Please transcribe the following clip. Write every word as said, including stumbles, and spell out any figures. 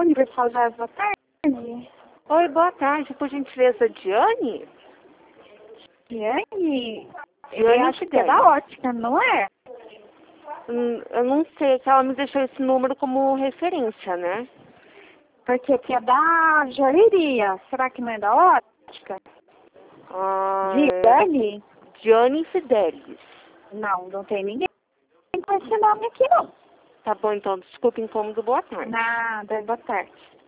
Universal Jazz, boa tarde. Oi, boa tarde. Por gentileza, Diane? Diane? Eu Diane acho que é Fidelis. da ótica, não é? Hum, eu não sei, que ela me deixou esse número como referência, né? Porque aqui é da joalheria. Será que não é da ótica? Ah, Diane? Diane Fidelis. Não, não tem ninguém com esse nome aqui, não. Tá bom, então. Desculpa o incômodo. Boa tarde. Nada, boa tarde.